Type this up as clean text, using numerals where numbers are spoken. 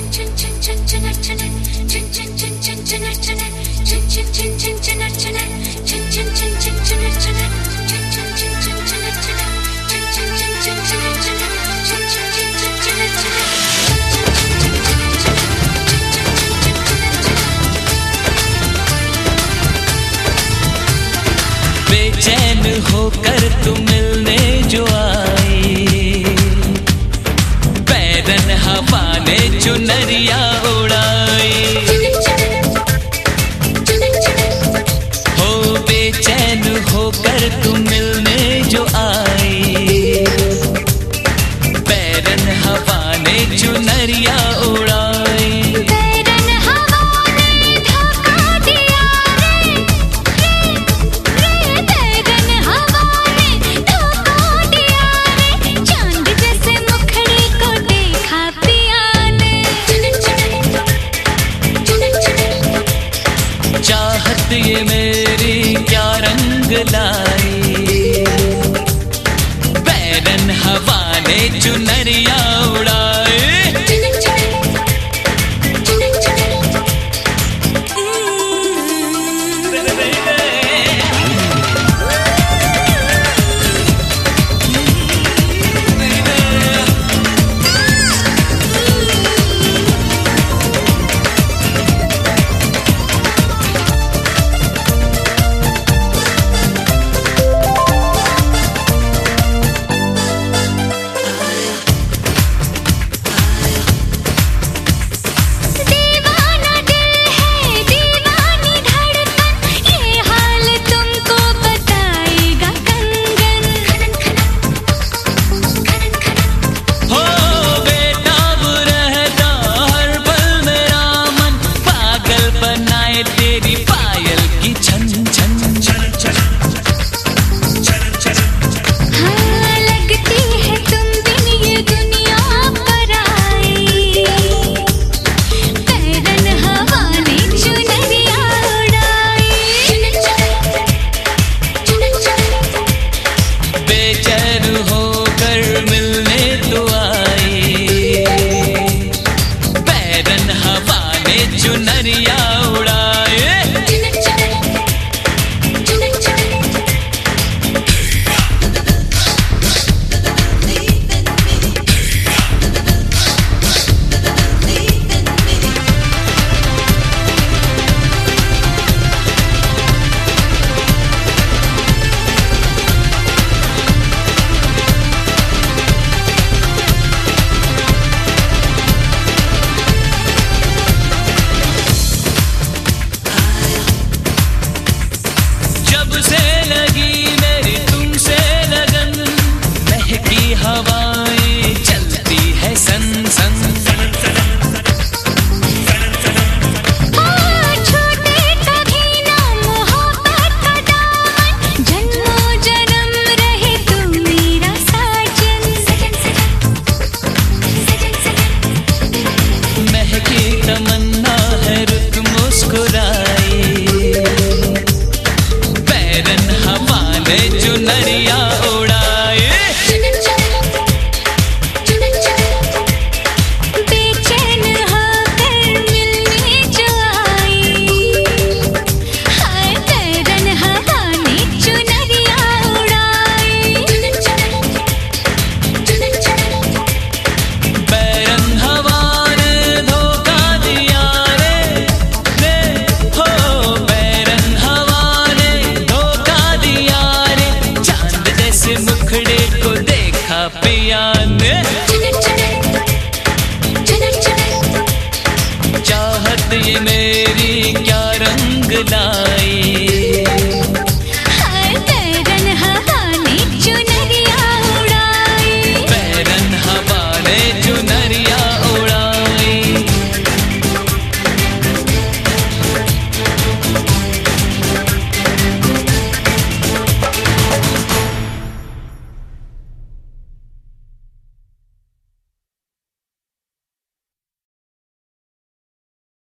बेचैन होकर तू मिलने जो आई, बैरन हवा ने चुनरिया उड़ाई। हो बेचैन होकर तू मिलने जो आई, बैरन हवा ने चुनरिया उड़ाई। चाहत ये मेरी क्या रंग लाई, बैरन हवा ने चुनरिया उड़ाए। तेरी पायल की छन छन हाँ, लगती है तुम बिन ये दुनिया पर आई, बैरन हवा ने चुनरिया उड़ाई। बेचैन होकर मिलने तो आई, बैरन हवा ने चुनरिया से लगी मेरी तुमसे लगन, महकी हवाएं चलती है सन सन। छोटे कभी ना मोहब्बत का दामन, जन्मों जन्म रहे तू मेरा साजन। महकी तमन्ना है रुत मुस्कुराई, बैरन हवा ने चुनरिया उड़ाए। बेचैन होकर मिलने जो आई, हाय बैरन हवा ने चुनरिया उड़ाई। बैरन हवा ने धोखा दिया रे, हो बैरन हवा ने धोखा दिया रे, चांद जैसे मुखड़े को देखा पिया ने। चाहत ये मेरी क्या रंग लाई,